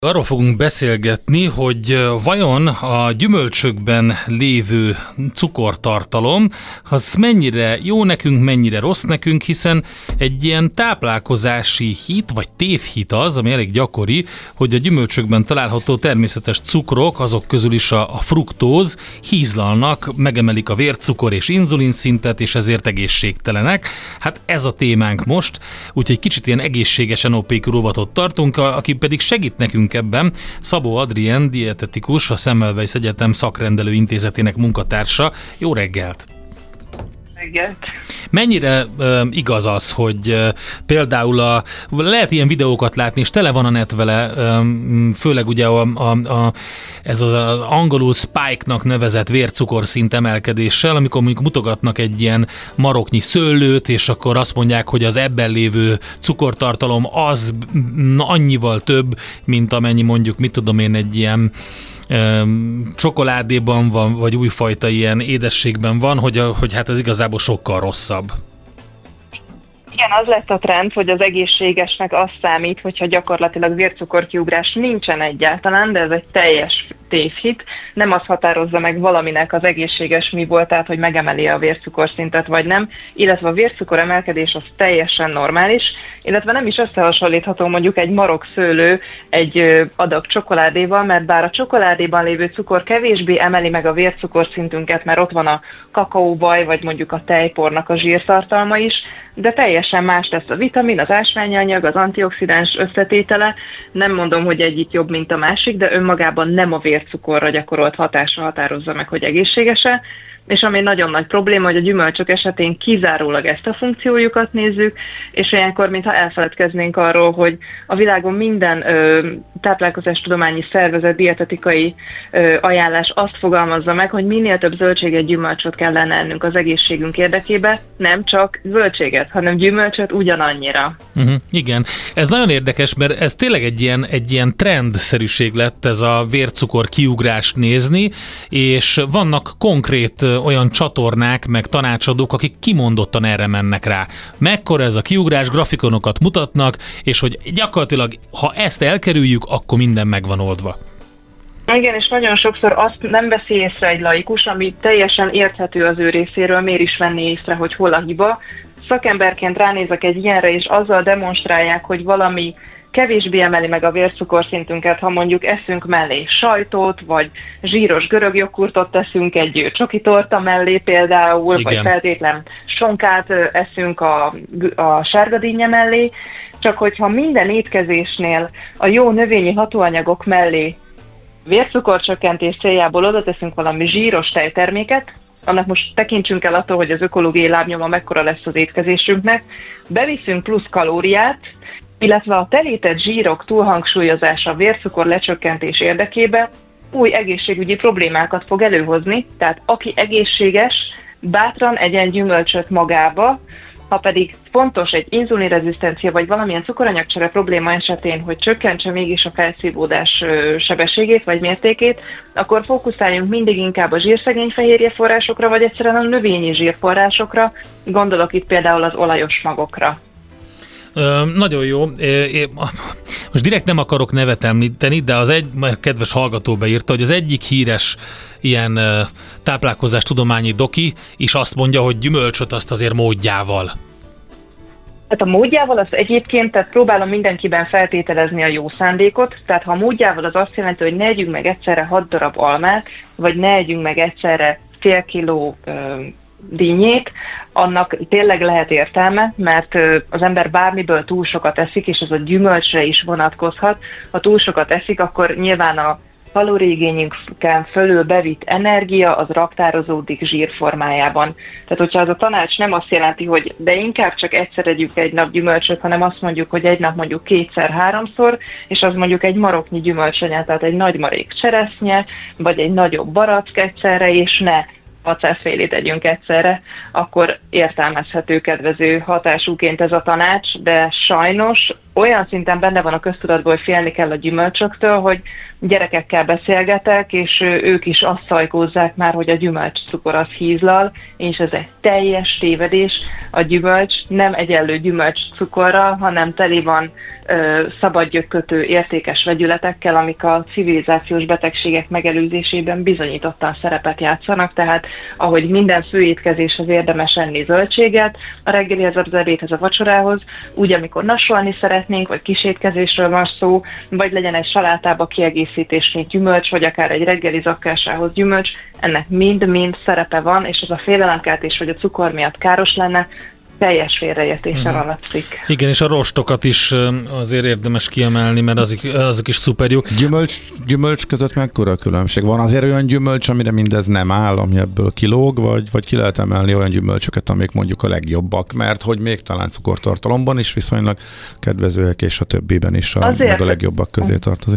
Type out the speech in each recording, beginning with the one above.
Arról fogunk beszélgetni, hogy vajon a gyümölcsökben lévő cukortartalom, az mennyire jó nekünk, mennyire rossz nekünk, hiszen egy ilyen táplálkozási hit, vagy tévhit az, ami elég gyakori, hogy a gyümölcsökben található természetes cukrok, azok közül is a fruktóz hízlalnak, megemelik a vércukor és inzulin szintet, és ezért egészségtelenek. Hát ez a témánk most, úgyhogy kicsit ilyen egészséges NOPQ rovatot tartunk, aki pedig segít nekünk ebben Szabó Adrien, dietetikus, a Semmelweis Egyetem szakrendelő intézetének munkatársa. Jó reggelt! Reggelt! Mennyire igaz az, hogy például lehet ilyen videókat látni, és tele van a net vele, főleg ugye ez az angolul spike-nak nevezett vércukorszint emelkedéssel, amikor mondjuk mutogatnak egy ilyen maroknyi szőlőt, és akkor azt mondják, hogy az ebben lévő cukortartalom az annyival több, mint amennyi mondjuk, mit tudom én, egy ilyen csokoládéban van, vagy újfajta ilyen édességben van, hogy hát ez igazából sokkal rosszabb. Igen, az lett a trend, hogy az egészségesnek az számít, hogyha gyakorlatilag vércukorkiugrás nincsen egyáltalán, de ez egy teljes tévhit. Nem az határozza meg valaminek az egészséges mi volt, tehát hogy megemeli a vércukorszintet vagy nem, illetve a vércukor emelkedés az teljesen normális, illetve nem is összehasonlítható mondjuk egy marok szőlő egy adag csokoládéval, mert bár a csokoládéban lévő cukor kevésbé emeli meg a vércukorszintünket, mert ott van a kakaóvaj, vagy mondjuk a tejpornak a zsírtartalma is, de teljesen más lesz a vitamin, az ásványi anyag, az antioxidáns összetétele. Nem mondom, hogy egyik jobb, mint a másik, de önmagában nem a vércukorra gyakorolt hatása határozza meg, hogy egészséges-e. És ami nagyon nagy probléma, hogy a gyümölcsök esetén kizárólag ezt a funkciójukat nézzük, és olyankor, mintha elfeledkeznénk arról, hogy a világon minden táplálkozástudományi szervezet, dietetikai ajánlás azt fogalmazza meg, hogy minél több zöldséget, gyümölcsöt kellene ennünk az egészségünk érdekébe, nem csak zöldséget, hanem gyümölcsöt ugyanannyira. Igen, ez nagyon érdekes, mert ez tényleg egy ilyen trendszerűség lett ez a vércukor kiugrást nézni, és vannak konkrét olyan csatornák, meg tanácsadók, akik kimondottan erre mennek rá. Mekkora ez a kiugrás, grafikonokat mutatnak, és hogy gyakorlatilag, ha ezt elkerüljük, akkor minden meg van oldva. Igen, és nagyon sokszor azt nem veszi észre egy laikus, ami teljesen érthető az ő részéről, miért is venni észre, hogy hol a hiba. Szakemberként ránézek egy ilyenre, és azzal demonstrálják, hogy valami kevésbé emeli meg a vércukorszintünket, ha mondjuk eszünk mellé sajtot, vagy zsíros görög joghurtot teszünk egy csoki torta mellé például, igen, vagy feltétlen sonkát eszünk a sárgadínnye mellé, csak hogyha minden étkezésnél a jó növényi hatóanyagok mellé vércukorcsökkentés céljából oda teszünk valami zsíros tejterméket, annak most tekintsünk el attól, hogy az ökológiai lábnyoma mekkora lesz az étkezésünknek, beviszünk plusz kalóriát, illetve a telített zsírok túlhangsúlyozása a vércukor lecsökkentés érdekében új egészségügyi problémákat fog előhozni, tehát aki egészséges, bátran egyen gyümölcsöt magába, ha pedig fontos egy inzulinrezisztencia vagy valamilyen cukoranyagcsere probléma esetén, hogy csökkentse mégis a felszívódás sebességét vagy mértékét, akkor fókuszáljunk mindig inkább a zsírszegény fehérje forrásokra, vagy egyszerűen a növényi zsírforrásokra, gondolok itt például az olajos magokra. Nagyon jó. Most direkt nem akarok nevet említeni, de a kedves hallgató beírta, hogy az egyik híres ilyen táplálkozástudományi doki is azt mondja, hogy gyümölcsöt azt azért módjával. Hát a módjával az egyébként, tehát próbálom mindenkiben feltételezni a jó szándékot, tehát ha a módjával az azt jelenti, hogy ne együnk meg egyszerre 6 darab almát, vagy ne együnk meg egyszerre fél kiló dinnyét, annak tényleg lehet értelme, mert az ember bármiből túl sokat eszik, és ez a gyümölcsre is vonatkozhat. Ha túl sokat eszik, akkor nyilván a kalóriaigényünkön fölül bevitt energia az raktározódik zsír formájában. Tehát, hogyha az a tanács nem azt jelenti, hogy de inkább csak egyszer együk egy nap gyümölcsöt, hanem azt mondjuk, hogy egy nap mondjuk 2-3-szor, és az mondjuk egy maroknyi gyümölcsanyát, tehát egy nagy marék cseresznye, vagy egy nagyobb barack egyszerre, és ne acélfélét együnk egyszerre, akkor értelmezhető kedvező hatásúként ez a tanács, de sajnos olyan szinten benne van a köztudatban, hogy félni kell a gyümölcsöktől, hogy gyerekekkel beszélgetek, és ők is azt szajkózzák már, hogy a gyümölcscukor az hízlal, és ez egy teljes tévedés. A gyümölcs nem egyenlő gyümölcscukorral, hanem teli van szabadgyökkötő értékes vegyületekkel, amik a civilizációs betegségek megelőzésében bizonyítottan szerepet játszanak, tehát ahogy minden főétkezéshez érdemes enni zöldséget, a reggelihez, az ebédhez, a vacsorához, úgy amikor nasolni szeretnénk, vagy kisétkezésről van szó, vagy legyen egy salátába kiegészítésként gyümölcs, vagy akár egy reggeli zakkásához gyümölcs, ennek mind-mind szerepe van, és ez a félelemkeltés, hogy a cukor miatt káros lenne, teljes félreértésen alapszik. Igen, és a rostokat is azért érdemes kiemelni, mert azok is szuper jók. Gyümölcs között mekkora a különbség? Van azért olyan gyümölcs, amire mindez nem áll, ami ebből kilóg, vagy ki lehet emelni olyan gyümölcsöket, amik mondjuk a legjobbak, mert hogy még talán cukortartalomban is viszonylag kedvezőek, és a többiben is meg a legjobbak közé tartozik.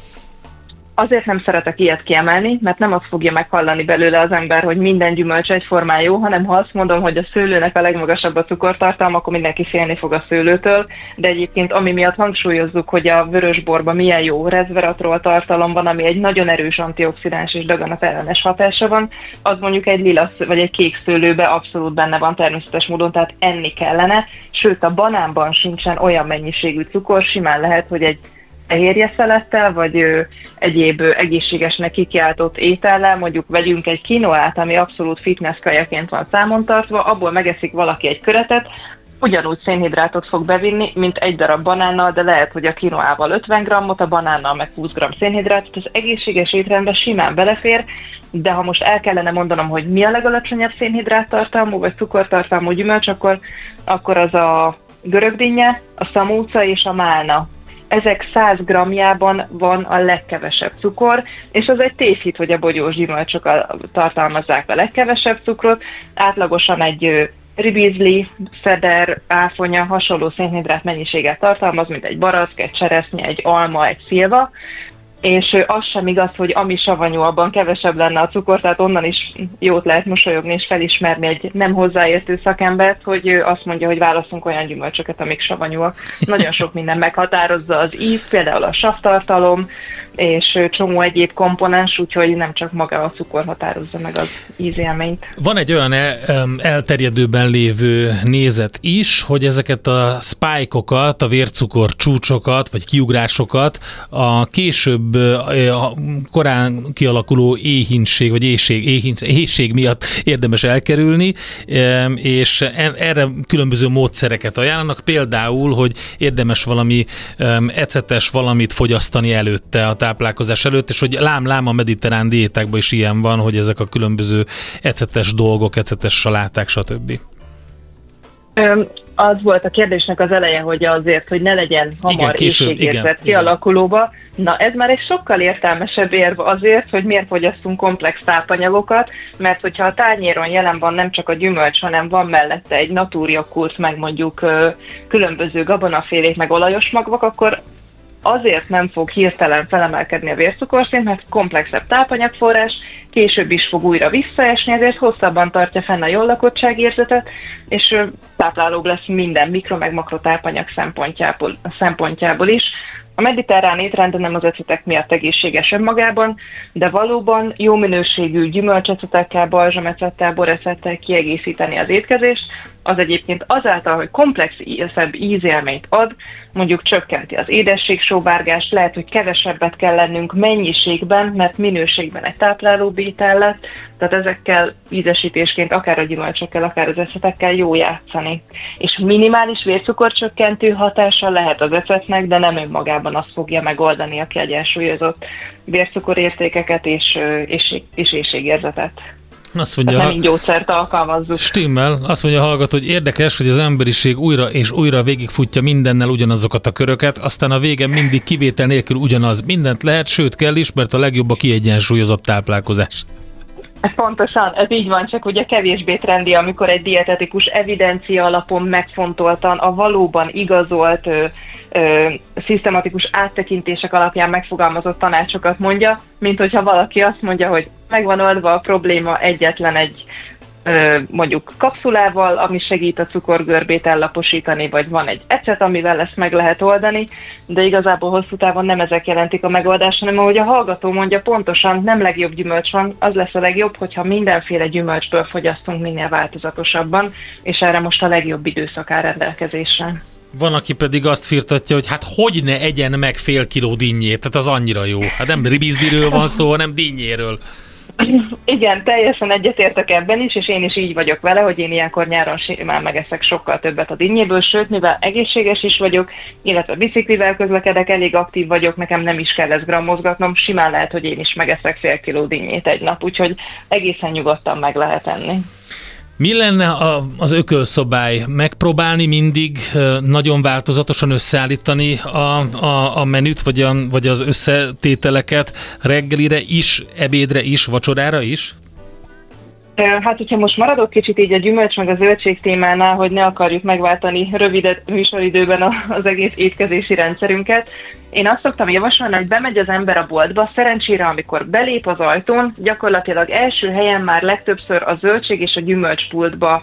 Azért nem szeretek ilyet kiemelni, mert nem azt fogja meghallani belőle az ember, hogy minden gyümölcs egyformán jó, hanem ha azt mondom, hogy a szőlőnek a legmagasabb a cukortartalma, akkor mindenki félni fog a szőlőtől, de egyébként ami miatt hangsúlyozzuk, hogy a vörösborban milyen jó resveratrol tartalom van, ami egy nagyon erős antioxidáns és daganatellenes hatása van, az mondjuk egy lila vagy egy kék szőlőben abszolút benne van természetes módon, tehát enni kellene, sőt a banánban sincsen olyan mennyiségű cukor, simán lehet, hogy egy fehérje szelettel, vagy egyéb egészségesnek kikiáltott étellel, mondjuk vegyünk egy kinoát, ami abszolút fitness kajaként van számon tartva, abból megeszik valaki egy köretet, ugyanúgy szénhidrátot fog bevinni, mint egy darab banánnal, de lehet, hogy a kinoával 50 grammot, a banánnal meg 20 gramm szénhidrátot, az egészséges étrendbe simán belefér, de ha most el kellene mondanom, hogy mi a legalacsonyabb szénhidráttartalmú, vagy cukortartalmú gyümölcs, akkor az a görögdinnye, a szamóca és a málna. Ezek 100 grammjában van a legkevesebb cukor, és az egy tévhit, hogy a bogyós gyümölcsök tartalmazzák a legkevesebb cukrot. Átlagosan egy ribizli, feder, áfonya hasonló szénhidrát mennyiséget tartalmaz, mint egy barack, egy cseresznye, egy alma, egy szilva, és az sem igaz, hogy ami savanyú, abban kevesebb lenne a cukor, tehát onnan is jót lehet mosolyogni és felismerni egy nem hozzáértő szakembert, hogy azt mondja, hogy válasszunk olyan gyümölcsöket, amik savanyúak. Nagyon sok minden meghatározza az íz, például a savtartalom, és csomó egyéb komponens, úgyhogy nem csak maga a cukor határozza meg az ízélményt. Van egy olyan elterjedőben lévő nézet is, hogy ezeket a spike-okat, a vércukor csúcsokat, vagy kiugrásokat a később korán kialakuló éhínség, vagy éhség miatt érdemes elkerülni, és erre különböző módszereket ajánlanak, például, hogy érdemes valami ecetes valamit fogyasztani előtte, a táplálkozás előtt, és hogy lám a mediterrán diétákban is ilyen van, hogy ezek a különböző ecetes dolgok, ecetes saláták, stb. Az volt a kérdésnek az eleje, hogy azért, hogy ne legyen hamar éhségérzet kialakulóba. Na, ez már egy sokkal értelmesebb érv azért, hogy miért fogyasztunk komplex tápanyagokat, mert hogyha a tányéron jelen van nem csak a gyümölcs, hanem van mellette egy natúrjoghurt, meg mondjuk különböző gabonafélék, meg olajos magvak, akkor azért nem fog hirtelen felemelkedni a vércukorszint, mert komplexebb tápanyagforrás, később is fog újra visszaesni, ezért hosszabban tartja fenn a jól lakottságérzetet, és táplálóbb lesz minden mikro- meg makrotápanyag szempontjából is. A mediterrán étrend nem az ecetek miatt egészséges önmagában, de valóban jó minőségű gyümölcsecetekkel, balzsamecettel, borecettel kiegészíteni az étkezést, az egyébként azáltal, hogy komplexebb ízélményt ad, mondjuk csökkenti az édességsóvárgást, lehet, hogy kevesebbet kell lennünk mennyiségben, mert minőségben egy táplálóbb étel lett, tehát ezekkel ízesítésként akár a gyümölcsökkel, akár az ecetekkel jó játszani. És minimális vércukorcsökkentő hatása lehet az ecetnek, de nem önmagában azt fogja megoldani a kiegyensúlyozott vércukorértékeket és éhségérzetet. Azt mondja, nem így gyógyszert alkalmazzuk. Stimmel, azt mondja a hallgató, hogy érdekes, hogy az emberiség újra és újra végigfutja mindennel ugyanazokat a köröket, aztán a vége mindig kivétel nélkül ugyanaz. Mindent lehet, sőt kell is, mert a legjobb a kiegyensúlyozott táplálkozás. Pontosan, ez így van, csak ugye kevésbé trendi, amikor egy dietetikus evidencia alapon megfontoltan, a valóban igazolt, szisztematikus áttekintések alapján megfogalmazott tanácsokat mondja, mint hogyha valaki azt mondja, hogy megvan oldva a probléma egyetlen egy mondjuk kapszulával, ami segít a cukorgörbét ellaposítani, vagy van egy ecet, amivel ezt meg lehet oldani, de igazából hosszú távon nem ezek jelentik a megoldást, hanem ahogy a hallgató mondja, pontosan nem legjobb gyümölcs van, az lesz a legjobb, hogyha mindenféle gyümölcsből fogyasztunk minél változatosabban, és erre most a legjobb időszak áll rendelkezésre. Van, aki pedig azt firtatja, hogy hát hogy ne egyen meg fél kiló dinnyét, tehát az annyira jó. Hát nem ribizliről van szó, hanem dinnyéről. Igen, teljesen egyetértek ebben is, és én is így vagyok vele, hogy én ilyenkor nyáron simán megeszek sokkal többet a dinnyéből, sőt, mivel egészséges is vagyok, illetve biciklivel közlekedek, elég aktív vagyok, nekem nem is kell ezt grammozgatnom, simán lehet, hogy én is megeszek fél kiló dinnyét egy nap, úgyhogy egészen nyugodtan meg lehet enni. Mi lenne az ökölszobály? Megpróbálni mindig nagyon változatosan összeállítani a menüt, vagy az összetételeket reggelire is, ebédre is, vacsorára is? Hát, hogyha most maradok kicsit így a gyümölcs meg a zöldség témánál, hogy ne akarjuk megváltani rövid műsoridőben az egész étkezési rendszerünket, én azt szoktam javasolni, hogy bemegy az ember a boltba, szerencsére, amikor belép az ajtón, gyakorlatilag első helyen már legtöbbször a zöldség és a gyümölcspultba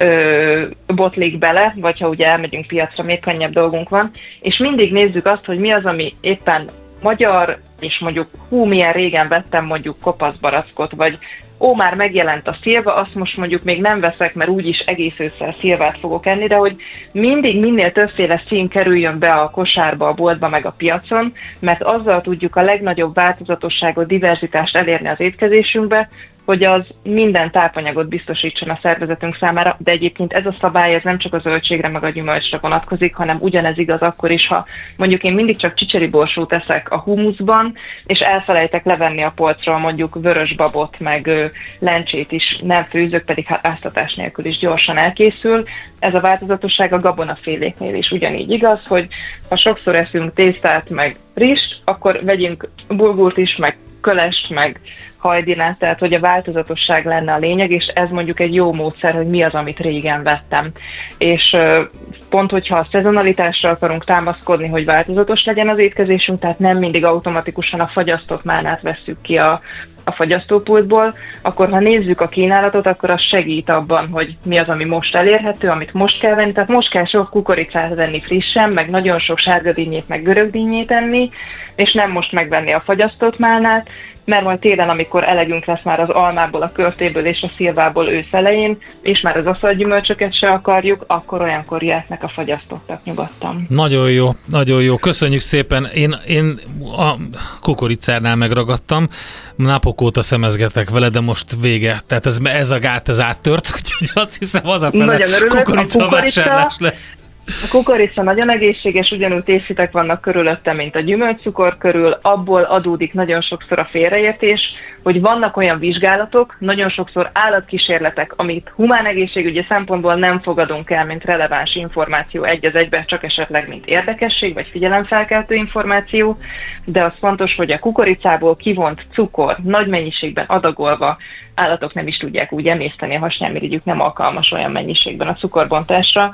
botlik bele, vagy ha ugye elmegyünk piacra, még könnyebb dolgunk van, és mindig nézzük azt, hogy mi az, ami éppen magyar, és mondjuk milyen régen vettem mondjuk kopaszbarackot, vagy már megjelent a szilva, azt most mondjuk még nem veszek, mert úgyis egész ősszel szilvát fogok enni, de hogy mindig minél többféle szín kerüljön be a kosárba, a boltba, meg a piacon, mert azzal tudjuk a legnagyobb változatosságot, diverzitást elérni az étkezésünkbe, hogy az minden tápanyagot biztosítson a szervezetünk számára, de egyébként ez a szabály ez nem csak a zöldségre meg a gyümölcsre vonatkozik, hanem ugyanez igaz akkor is, ha mondjuk én mindig csak csicseri borsót eszek a humuszban, és elfelejtek levenni a polcról mondjuk vörösbabot, meg lencsét is nem főzök, pedig hát áztatás nélkül is gyorsan elkészül. Ez a változatosság a gabonaféléknél is ugyanígy igaz, hogy ha sokszor eszünk tésztát, meg rist, akkor vegyünk bulgurt is, meg kölest, meg hajdinát, tehát hogy a változatosság lenne a lényeg, és ez mondjuk egy jó módszer, hogy mi az, amit régen vettem. És pont, hogyha a szezonalitásra akarunk támaszkodni, hogy változatos legyen az étkezésünk, tehát nem mindig automatikusan a fagyasztott málnát vesszük ki a fagyasztópultból, akkor ha nézzük a kínálatot, akkor az segít abban, hogy mi az, ami most elérhető, amit most kell venni. Tehát most kell sok kukoricát venni frissen, meg nagyon sok sárgadinnyét, meg görögdinnyét enni, és nem most megvenni a fagyasztott málnát, mert majd télen, amikor elegünk lesz már az almából, a körtéből és a szilvából ősz elején, és már az aszalgyümölcsöket se akarjuk, akkor olyankor jöhetnek a fagyasztottak nyugodtan. Nagyon jó, nagyon jó. Köszönjük szépen. Én a kukoricánál megragadtam, napok óta szemezgetek vele, de most vége. Tehát ez a gát, ez áttört, úgyhogy azt hiszem az a fele kukorica vásárlás lesz. A kukorica nagyon egészséges, ugyanúgy tészhitek vannak körülötte, mint a gyümölcscukor körül, abból adódik nagyon sokszor a félreértés, hogy vannak olyan vizsgálatok, nagyon sokszor állatkísérletek, amit humán egészségügyi szempontból nem fogadunk el, mint releváns információ egy az egyben, csak esetleg mint érdekesség, vagy figyelemfelkeltő információ, de az fontos, hogy a kukoricából kivont cukor nagy mennyiségben adagolva, állatok nem is tudják úgy emészteni, a hasnyálmirigyük nem alkalmas olyan mennyiségben a cukorbontásra,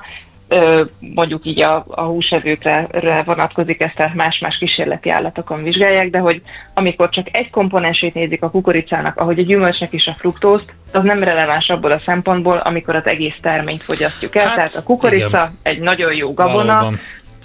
mondjuk így a húsevőkre vonatkozik ez, tehát más-más kísérleti állatokon vizsgálják, de hogy amikor csak egy komponensét nézik a kukoricának, ahogy a gyümölcsnek is a fruktózt, az nem releváns abból a szempontból, amikor az egész terményt fogyasztjuk el. Hát, tehát a kukorica igen. Egy nagyon jó gabona. Valóban.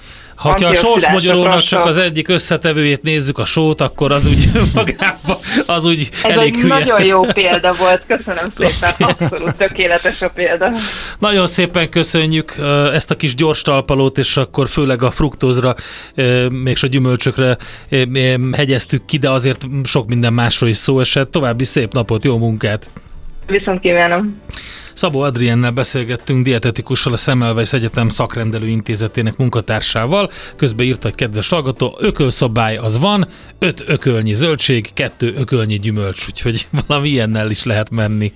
Ha a sorsmagyarónak csak az egyik összetevőjét nézzük, a sót, akkor az úgy magában, az úgy ez elég hülye. Ez egy nagyon jó példa volt, köszönöm szépen, abszolút tökéletes a példa. Nagyon szépen köszönjük ezt a kis gyors talpalót, és akkor főleg a fruktózra, mégis a gyümölcsökre hegyeztük ki, de azért sok minden másról is szó esett. További szép napot, jó munkát! Viszont kívánom! Szabó Adriennel beszélgettünk, dietetikussal, a Semmelweis Egyetem Szakrendelő Intézetének munkatársával. Közben írta egy kedves hallgató, ökölszabály az van, 5 ökölnyi zöldség, 2 ökölnyi gyümölcs, úgyhogy valami ilyennel is lehet menni.